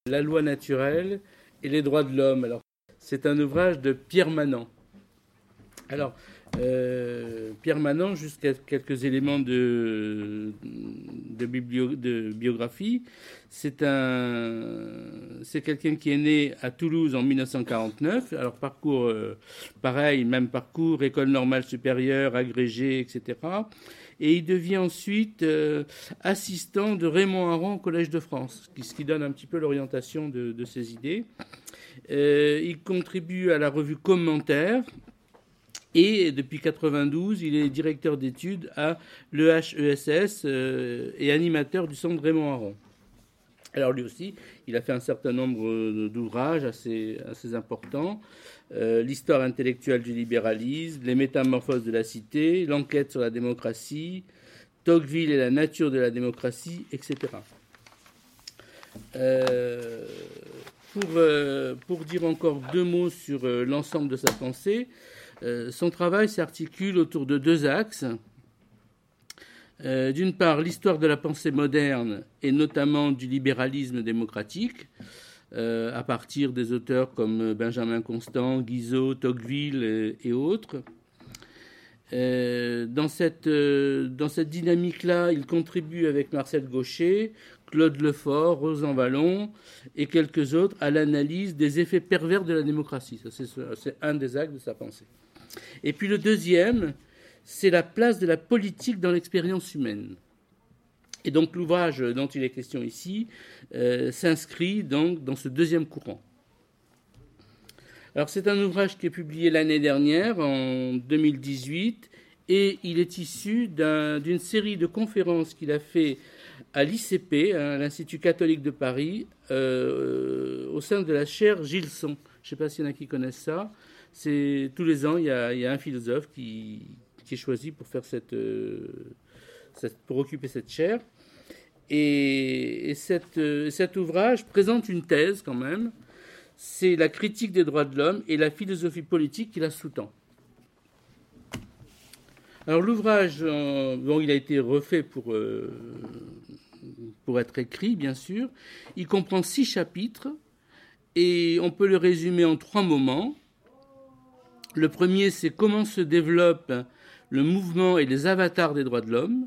La loi naturelle et les droits de l'homme. Alors, c'est un ouvrage de Pierre Manant. Alors, Pierre Manant, jusqu'à quelques éléments de biographie, c'est quelqu'un qui est né à Toulouse en 1949. Alors, parcours, pareil, même parcours, école normale supérieure, agrégé, etc. Et il devient ensuite assistant de Raymond Aron au Collège de France, ce qui donne un petit peu l'orientation de ses idées. Il contribue à la revue Commentaire. Et depuis 1992, il est directeur d'études à l'EHESS et animateur du centre Raymond Aron. Alors lui aussi, il a fait un certain nombre d'ouvrages assez importants. L'histoire intellectuelle du libéralisme, les métamorphoses de la cité, l'enquête sur la démocratie, Tocqueville et la nature de la démocratie, etc. Pour dire encore deux mots sur l'ensemble de sa pensée, son travail s'articule autour de deux axes. D'une part, l'histoire de la pensée moderne et notamment du libéralisme démocratique, à partir des auteurs comme Benjamin Constant, Guizot, Tocqueville et autres. Dans cette dynamique-là, il contribue avec Marcel Gauchet, Claude Lefort, Rosan Vallon et quelques autres à l'analyse des effets pervers de la démocratie. Ça, c'est un des axes de sa pensée. Et puis le deuxième, c'est la place de la politique dans l'expérience humaine. Et donc l'ouvrage dont il est question ici s'inscrit donc dans ce deuxième courant. Alors c'est un ouvrage qui est publié l'année dernière, en 2018, et il est issu d'une série de conférences qu'il a fait à l'ICP, à l'Institut catholique de Paris, au sein de la chaire Gilson. Je ne sais pas s'il y en a qui connaissent ça. Tous les ans, il y a un philosophe qui est choisi pour faire pour occuper cette chaire. Et cet ouvrage présente une thèse quand même. C'est la critique des droits de l'homme et la philosophie politique qui la sous-tend. Alors l'ouvrage, il a été refait pour être écrit, bien sûr. Il comprend 6 chapitres et on peut le résumer en 3 moments. Le premier, c'est comment se développe le mouvement et les avatars des droits de l'homme.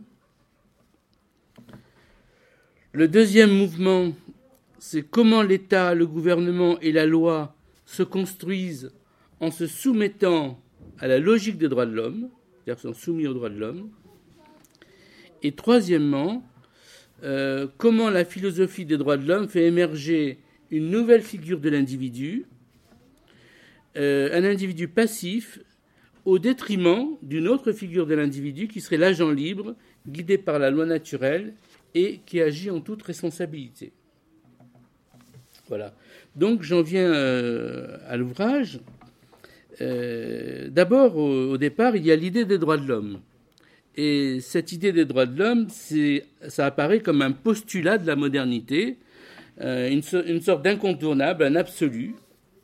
Le deuxième mouvement, c'est comment l'État, le gouvernement et la loi se construisent en se soumettant à la logique des droits de l'homme, c'est-à-dire sont soumis aux droits de l'homme. Et troisièmement, comment la philosophie des droits de l'homme fait émerger une nouvelle figure de l'individu, un individu passif au détriment d'une autre figure de l'individu qui serait l'agent libre, guidé par la loi naturelle et qui agit en toute responsabilité. Voilà. Donc j'en viens à l'ouvrage. D'abord, au départ, il y a l'idée des droits de l'homme. Et cette idée des droits de l'homme, ça apparaît comme un postulat de la modernité, une sorte d'incontournable, un absolu,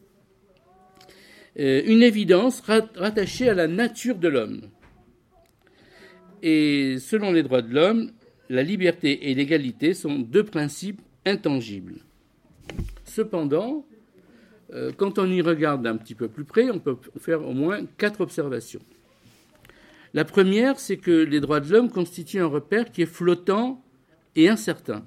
une évidence rattachée à la nature de l'homme. Et selon les droits de l'homme, la liberté et l'égalité sont 2 principes intangibles. Cependant, quand on y regarde d'un petit peu plus près, on peut faire au moins 4 observations. La première, c'est que les droits de l'homme constituent un repère qui est flottant et incertain.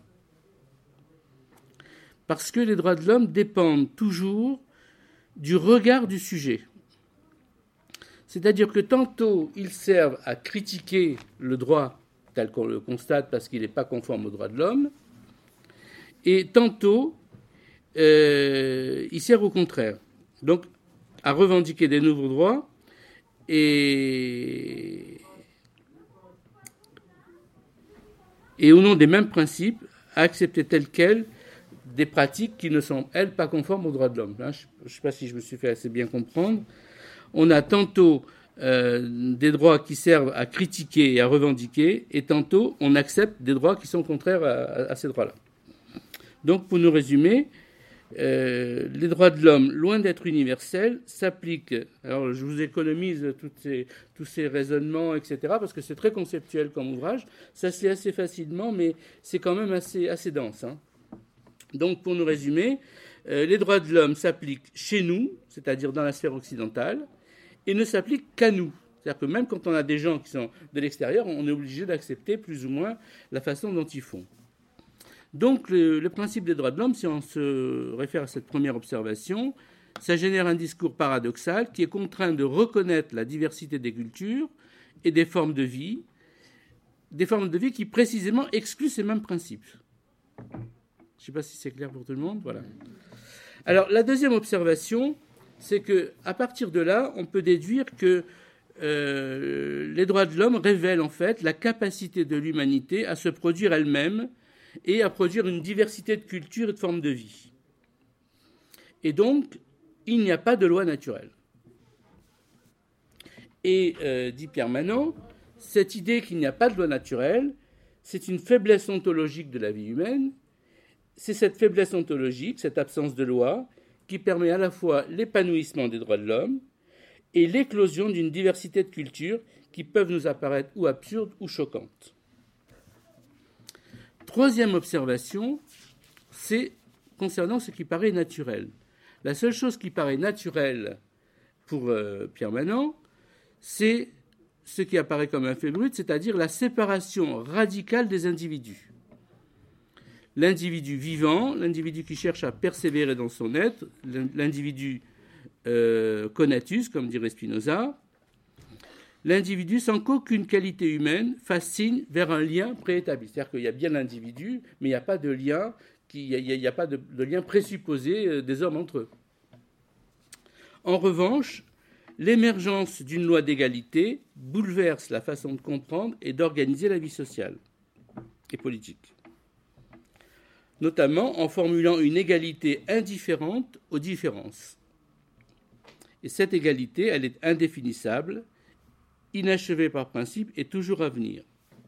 Parce que les droits de l'homme dépendent toujours du regard du sujet. C'est-à-dire que tantôt, ils servent à critiquer le droit tel qu'on le constate parce qu'il n'est pas conforme aux droits de l'homme, et tantôt, ils servent au contraire. Donc, à revendiquer des nouveaux droits et au nom des mêmes principes, à accepter telles quelles des pratiques qui ne sont, elles, pas conformes aux droits de l'homme. Je ne sais pas si je me suis fait assez bien comprendre. On a tantôt des droits qui servent à critiquer et à revendiquer, et tantôt on accepte des droits qui sont contraires à ces droits-là. Donc, pour nous résumer, les droits de l'homme, loin d'être universels, s'appliquent. Alors, je vous économise tous ces raisonnements, etc., parce que c'est très conceptuel comme ouvrage. Ça se lit assez facilement, mais c'est quand même assez dense. Donc, pour nous résumer, les droits de l'homme s'appliquent chez nous, c'est-à-dire dans la sphère occidentale, et ne s'appliquent qu'à nous. C'est-à-dire que même quand on a des gens qui sont de l'extérieur, on est obligé d'accepter plus ou moins la façon dont ils font. Donc, le principe des droits de l'homme, si on se réfère à cette première observation, ça génère un discours paradoxal qui est contraint de reconnaître la diversité des cultures et des formes de vie qui précisément excluent ces mêmes principes. Je ne sais pas si c'est clair pour tout le monde. Voilà. Alors, la deuxième observation, c'est qu'à partir de là, on peut déduire que les droits de l'homme révèlent en fait la capacité de l'humanité à se produire elle-même et à produire une diversité de cultures et de formes de vie. Et donc, il n'y a pas de loi naturelle. Et, dit Pierre Manant, cette idée qu'il n'y a pas de loi naturelle, c'est une faiblesse ontologique de la vie humaine. C'est cette faiblesse ontologique, cette absence de loi, qui permet à la fois l'épanouissement des droits de l'homme et l'éclosion d'une diversité de cultures qui peuvent nous apparaître ou absurdes ou choquantes. Troisième observation, c'est concernant ce qui paraît naturel. La seule chose qui paraît naturelle pour Pierre Manant, c'est ce qui apparaît comme un fait brut, c'est-à-dire la séparation radicale des individus. L'individu vivant, l'individu qui cherche à persévérer dans son être, l'individu conatus, comme dirait Spinoza, l'individu sans qu'aucune qualité humaine fasse signe vers un lien préétabli. C'est-à-dire qu'il y a bien l'individu, mais il n'y a pas de lien, il n'y a pas de lien présupposé des hommes entre eux. En revanche, l'émergence d'une loi d'égalité bouleverse la façon de comprendre et d'organiser la vie sociale et politique, notamment en formulant une égalité indifférente aux différences. Et cette égalité, elle est indéfinissable, inachevée par principe et toujours à venir.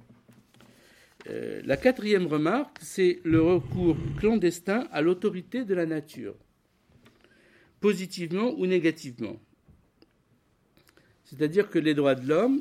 La quatrième remarque, c'est le recours clandestin à l'autorité de la nature, positivement ou négativement. C'est-à-dire que les droits de l'homme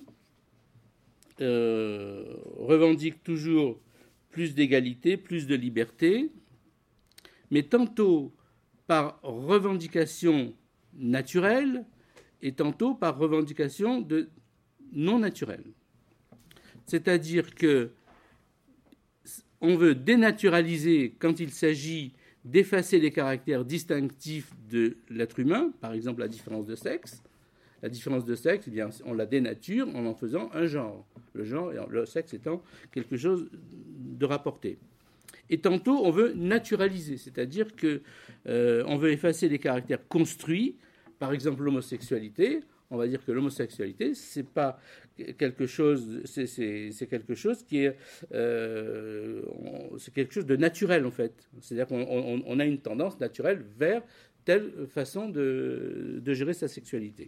revendiquent toujours plus d'égalité, plus de liberté, mais tantôt par revendication naturelle et tantôt par revendication de non naturelle. C'est-à-dire que on veut dénaturaliser quand il s'agit d'effacer les caractères distinctifs de l'être humain, par exemple la différence de sexe. La différence de sexe, eh bien, on la dénature en faisant un genre. Le genre, le sexe étant quelque chose de rapporté. Et tantôt, on veut naturaliser, c'est-à-dire qu'on veut effacer les caractères construits, par exemple l'homosexualité. On va dire que l'homosexualité, c'est pas quelque chose, c'est quelque chose qui est, c'est quelque chose de naturel en fait. C'est-à-dire qu'on a une tendance naturelle vers telle façon de gérer sa sexualité.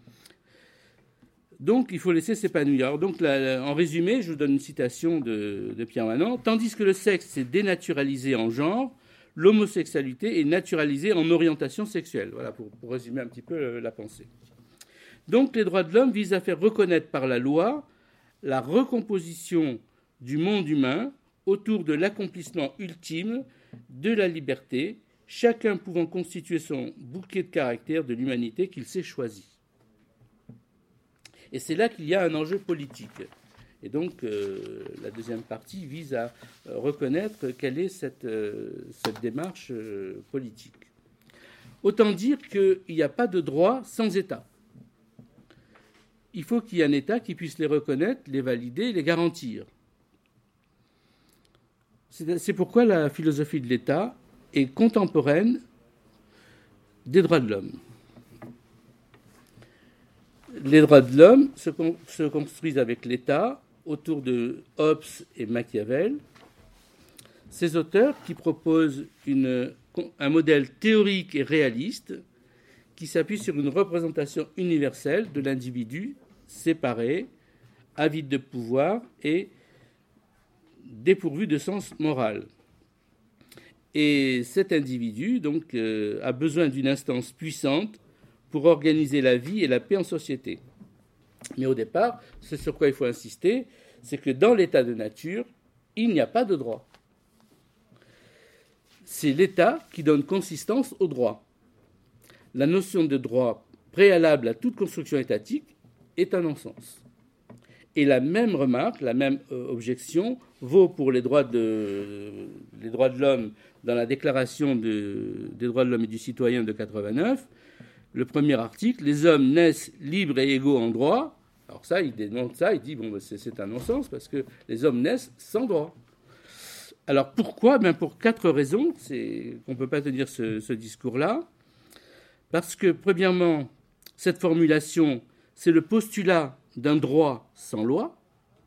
Donc, il faut laisser s'épanouir. Alors, donc, en résumé, je vous donne une citation de Pierre Manant. Tandis que le sexe s'est dénaturalisé en genre, l'homosexualité est naturalisée en orientation sexuelle. Voilà, pour résumer un petit peu la pensée. Donc, les droits de l'homme visent à faire reconnaître par la loi la recomposition du monde humain autour de l'accomplissement ultime de la liberté, chacun pouvant constituer son bouquet de caractères de l'humanité qu'il s'est choisi. Et c'est là qu'il y a un enjeu politique. Et donc, la deuxième partie vise à reconnaître quelle est cette démarche politique. Autant dire qu'il n'y a pas de droit sans État. Il faut qu'il y ait un État qui puisse les reconnaître, les valider, les garantir. C'est pourquoi la philosophie de l'État est contemporaine des droits de l'homme. Les droits de l'homme se construisent avec l'État autour de Hobbes et Machiavel, ces auteurs qui proposent un modèle théorique et réaliste qui s'appuie sur une représentation universelle de l'individu séparé, avide de pouvoir et dépourvu de sens moral. Et cet individu donc, a besoin d'une instance puissante pour organiser la vie et la paix en société. Mais au départ, ce sur quoi il faut insister, c'est que dans l'état de nature, il n'y a pas de droit. c'est l'État qui donne consistance au droit. La notion de droit préalable à toute construction étatique est un non-sens. Et la même remarque, la même objection vaut pour les droits de l'homme dans la Déclaration des droits de l'homme et du citoyen de 89. Le premier article, les hommes naissent libres et égaux en droit. Alors ça, il dénonce ça, il dit bon, c'est un non-sens parce que les hommes naissent sans droit. Alors pourquoi ? Pour 4 raisons qu'on ne peut pas tenir ce discours-là. Parce que, premièrement, cette formulation, c'est le postulat d'un droit sans loi.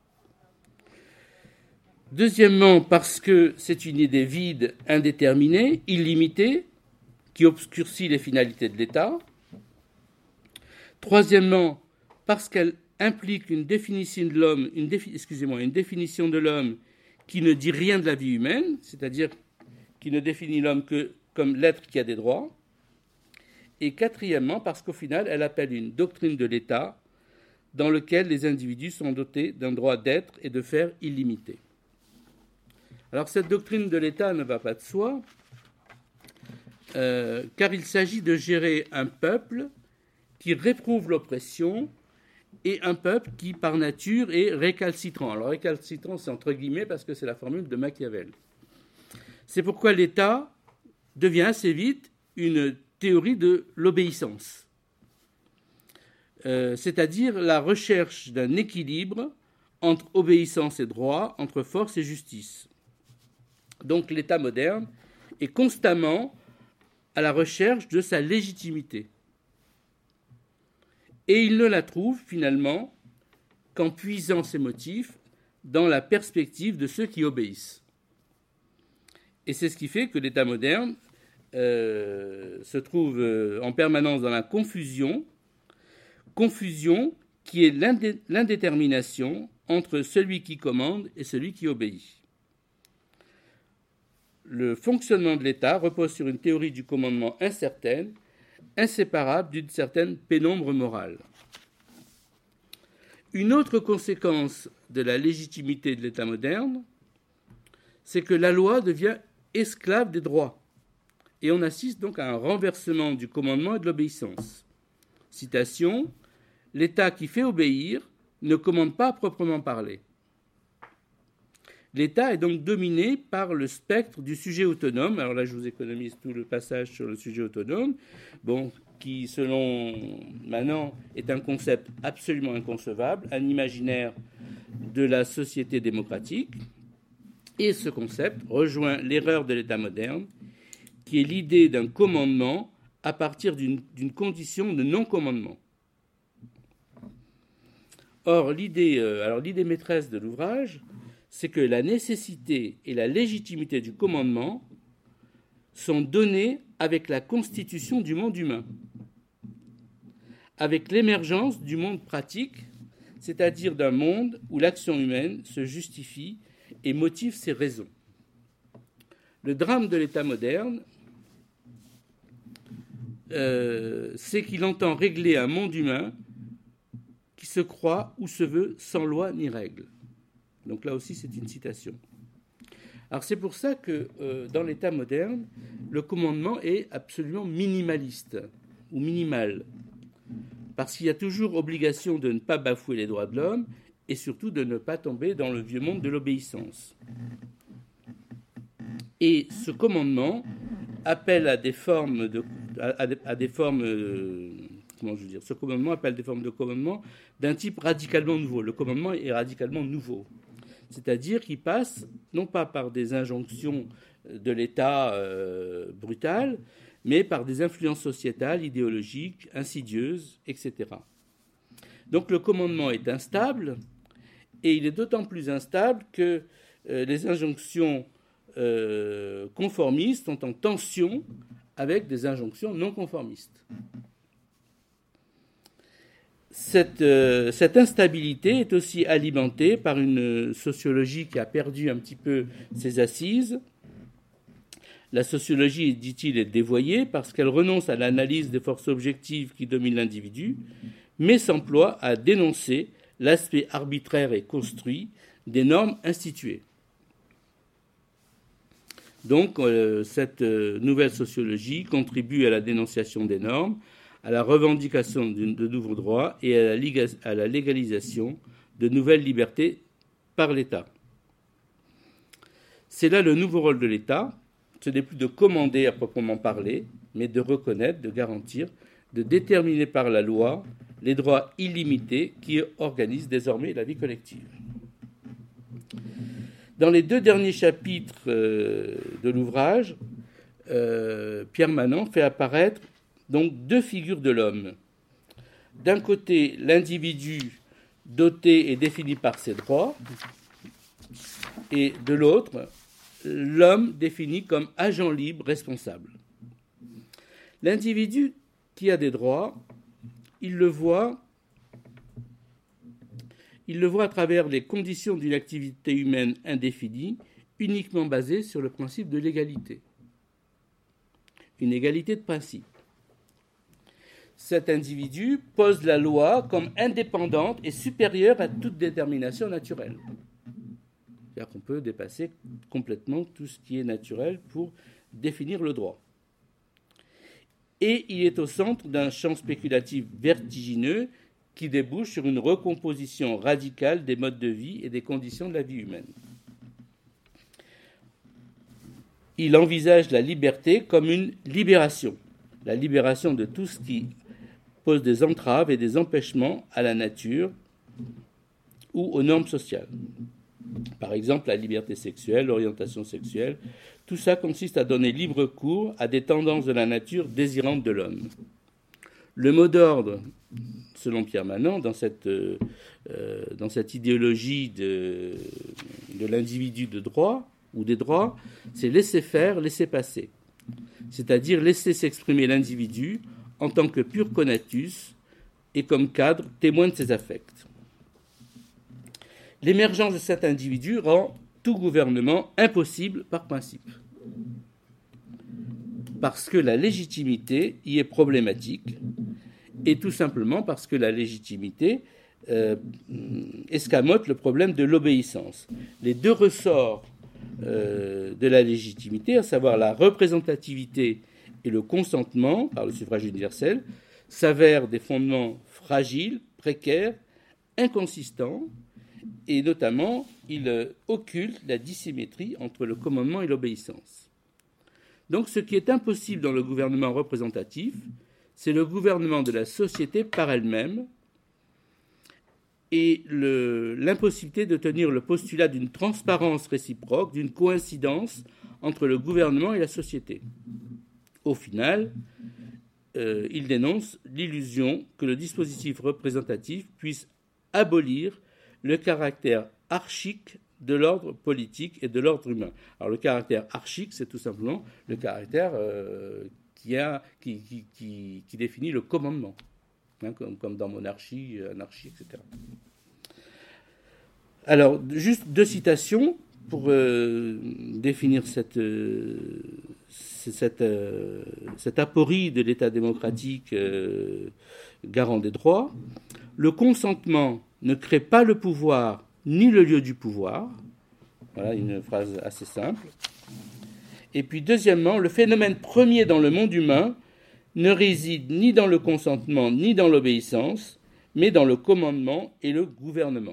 Deuxièmement, parce que c'est une idée vide, indéterminée, illimitée, qui obscurcit les finalités de l'État. Troisièmement, parce qu'elle implique une définition de l'homme qui ne dit rien de la vie humaine, c'est-à-dire qui ne définit l'homme que comme l'être qui a des droits. Et quatrièmement, parce qu'au final, elle appelle une doctrine de l'État dans laquelle les individus sont dotés d'un droit d'être et de faire illimité. Alors cette doctrine de l'État ne va pas de soi, car il s'agit de gérer un peuple qui réprouve l'oppression et un peuple qui, par nature, est récalcitrant. Alors récalcitrant, c'est entre guillemets parce que c'est la formule de Machiavel. C'est pourquoi l'État devient assez vite une théorie de l'obéissance, c'est-à-dire la recherche d'un équilibre entre obéissance et droit, entre force et justice. Donc l'État moderne est constamment à la recherche de sa légitimité. Et il ne la trouve finalement qu'en puisant ses motifs dans la perspective de ceux qui obéissent. Et c'est ce qui fait que l'État moderne se trouve en permanence dans la confusion qui est l'indétermination entre celui qui commande et celui qui obéit. Le fonctionnement de l'État repose sur une théorie du commandement incertaine, inséparable d'une certaine pénombre morale. Une autre conséquence de la légitimité de l'État moderne, c'est que la loi devient esclave des droits. Et on assiste donc à un renversement du commandement et de l'obéissance. Citation, « L'État qui fait obéir ne commande pas à proprement parler. » L'État est donc dominé par le spectre du sujet autonome. Alors là, je vous économise tout le passage sur le sujet autonome, qui, selon Manon, est un concept absolument inconcevable, un imaginaire de la société démocratique. Et ce concept rejoint l'erreur de l'État moderne, qui est l'idée d'un commandement à partir d'une condition de non-commandement. Or, l'idée maîtresse de l'ouvrage, c'est que la nécessité et la légitimité du commandement sont données avec la constitution du monde humain, avec l'émergence du monde pratique, c'est-à-dire d'un monde où l'action humaine se justifie et motive ses raisons. Le drame de l'État moderne, c'est qu'il entend régler un monde humain qui se croit ou se veut sans loi ni règle. Donc là aussi, c'est une citation. Alors c'est pour ça que dans l'État moderne, le commandement est absolument minimaliste ou minimal, parce qu'il y a toujours obligation de ne pas bafouer les droits de l'homme et surtout de ne pas tomber dans le vieux monde de l'obéissance. Et ce commandement appelle à des formes ce commandement appelle des formes de commandement d'un type radicalement nouveau. Le commandement est radicalement nouveau. C'est-à-dire qu'il passe non pas par des injonctions de l'État brutal, mais par des influences sociétales, idéologiques, insidieuses, etc. Donc le commandement est instable, et il est d'autant plus instable que les injonctions conformistes sont en tension avec des injonctions non conformistes. Cette instabilité est aussi alimentée par une sociologie qui a perdu un petit peu ses assises. La sociologie, dit-il, est dévoyée parce qu'elle renonce à l'analyse des forces objectives qui dominent l'individu, mais s'emploie à dénoncer l'aspect arbitraire et construit des normes instituées. Donc, cette nouvelle sociologie contribue à la dénonciation des normes, à la revendication de nouveaux droits et à la légalisation de nouvelles libertés par l'État. C'est là le nouveau rôle de l'État. Ce n'est plus de commander à proprement parler, mais de reconnaître, de garantir, de déterminer par la loi les droits illimités qui organisent désormais la vie collective. Dans les 2 derniers chapitres de l'ouvrage, Pierre Manant fait apparaître donc 2 figures de l'homme. D'un côté, l'individu doté et défini par ses droits, et de l'autre, l'homme défini comme agent libre responsable. L'individu qui a des droits, il le voit à travers les conditions d'une activité humaine indéfinie, uniquement basée sur le principe de l'égalité. Une égalité de principe. Cet individu pose la loi comme indépendante et supérieure à toute détermination naturelle. C'est-à-dire qu'on peut dépasser complètement tout ce qui est naturel pour définir le droit. Et il est au centre d'un champ spéculatif vertigineux qui débouche sur une recomposition radicale des modes de vie et des conditions de la vie humaine. Il envisage la liberté comme une libération, la libération de tout ce qui pose des entraves et des empêchements à la nature ou aux normes sociales. Par exemple, la liberté sexuelle, l'orientation sexuelle, tout ça consiste à donner libre cours à des tendances de la nature désirantes de l'homme. Le mot d'ordre, selon Pierre Manant, dans cette idéologie de l'individu de droit ou des droits, c'est laisser faire, laisser passer. C'est-à-dire laisser s'exprimer l'individu en tant que pur conatus et comme cadre témoin de ses affects. L'émergence de cet individu rend tout gouvernement impossible par principe. Parce que la légitimité y est problématique, et tout simplement parce que la légitimité escamote le problème de l'obéissance. Les 2 ressorts de la légitimité, à savoir la représentativité et le consentement par le suffrage universel, s'avèrent des fondements fragiles, précaires, inconsistants, et notamment, il occulte la dissymétrie entre le commandement et l'obéissance. Donc, ce qui est impossible dans le gouvernement représentatif, c'est le gouvernement de la société par elle-même et l'impossibilité de tenir le postulat d'une transparence réciproque, d'une coïncidence entre le gouvernement et la société. Au final, il dénonce l'illusion que le dispositif représentatif puisse abolir le caractère archique de l'ordre politique et de l'ordre humain. Alors le caractère archique, c'est tout simplement le caractère qui définit le commandement, hein, comme dans monarchie, anarchie, etc. Alors, juste 2 citations pour définir cette aporie de l'État démocratique garant des droits. Le consentement ne crée pas le pouvoir ni le lieu du pouvoir. Voilà une phrase assez simple. Et puis, deuxièmement, le phénomène premier dans le monde humain ne réside ni dans le consentement ni dans l'obéissance, mais dans le commandement et le gouvernement.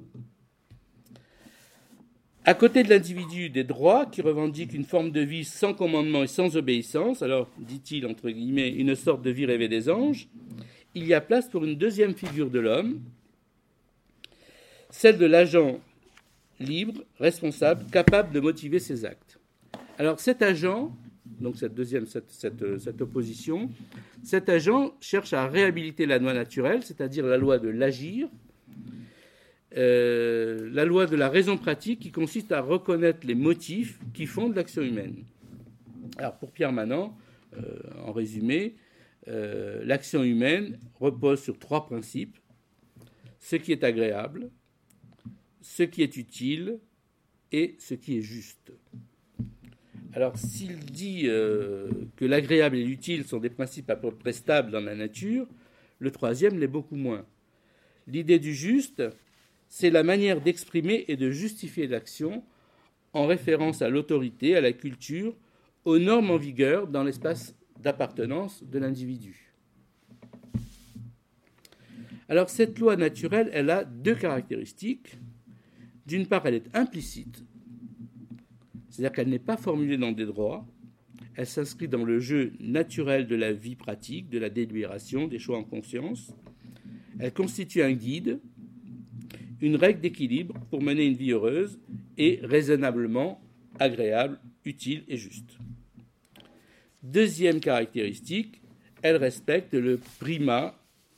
À côté de l'individu des droits, qui revendique une forme de vie sans commandement et sans obéissance, alors, dit-il, entre guillemets, une sorte de vie rêvée des anges, il y a place pour une deuxième figure de l'homme, celle de l'agent libre, responsable, capable de motiver ses actes. Alors cet agent, donc cette opposition, cet agent cherche à réhabiliter la loi naturelle, c'est-à-dire la loi de l'agir, la loi de la raison pratique qui consiste à reconnaître les motifs qui fondent l'action humaine. Alors pour Pierre Manant, en résumé, l'action humaine repose sur 3 principes: ce qui est agréable, ce qui est utile et ce qui est juste. Alors, s'il dit que l'agréable et l'utile sont des principes à peu près stables dans la nature, le 3e l'est beaucoup moins. L'idée du juste, c'est la manière d'exprimer et de justifier l'action en référence à l'autorité, à la culture, aux normes en vigueur dans l'espace d'appartenance de l'individu. Alors cette loi naturelle, elle a deux caractéristiques. D'une part, elle est implicite, c'est-à-dire qu'elle n'est pas formulée dans des droits, elle s'inscrit dans le jeu naturel de la vie pratique, de la délibération, des choix en conscience. Elle constitue un guide, une règle d'équilibre pour mener une vie heureuse et raisonnablement agréable, utile et juste. Deuxième caractéristique, elle respecte le primat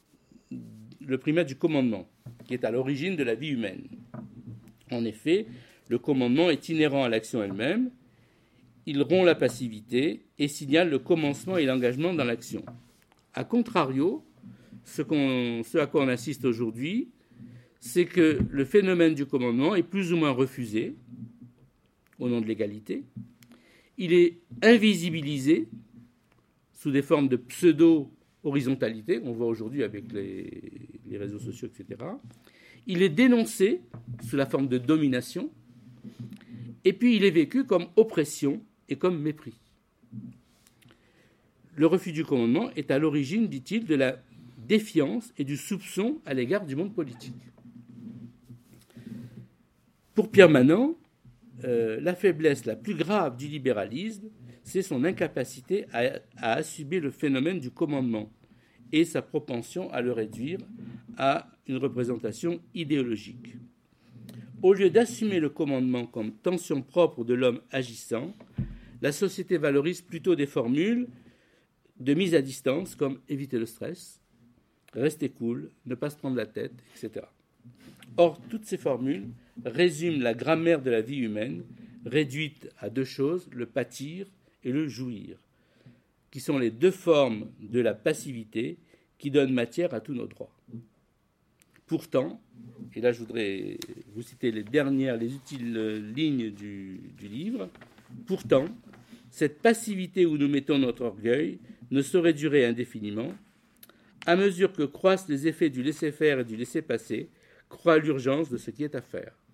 du commandement, qui est à l'origine de la vie humaine. En effet, le commandement est inhérent à l'action elle-même, il rompt la passivité et signale le commencement et l'engagement dans l'action. A contrario, ce à quoi on assiste aujourd'hui, c'est que le phénomène du commandement est plus ou moins refusé au nom de l'égalité. Il est invisibilisé sous des formes de pseudo-horizontalité qu'on voit aujourd'hui avec les réseaux sociaux, etc. Il est dénoncé sous la forme de domination. Et puis il est vécu comme oppression et comme mépris. Le refus du commandement est à l'origine, dit-il, de la défiance et du soupçon à l'égard du monde politique. Pour Pierre Manant, la faiblesse la plus grave du libéralisme, c'est son incapacité à assumer le phénomène du commandement et sa propension à le réduire à une représentation idéologique. Au lieu d'assumer le commandement comme tension propre de l'homme agissant, la société valorise plutôt des formules de mise à distance comme éviter le stress, rester cool, ne pas se prendre la tête, etc. Or, toutes ces formules résument la grammaire de la vie humaine, réduite à deux choses, le pâtir et le jouir, qui sont les deux formes de la passivité qui donnent matière à tous nos droits. Pourtant, et là je voudrais vous citer les utiles lignes du livre, pourtant, cette passivité où nous mettons notre orgueil ne saurait durer indéfiniment. À mesure que croissent les effets du laisser-faire et du laisser-passer, croît l'urgence de ce qui est à faire.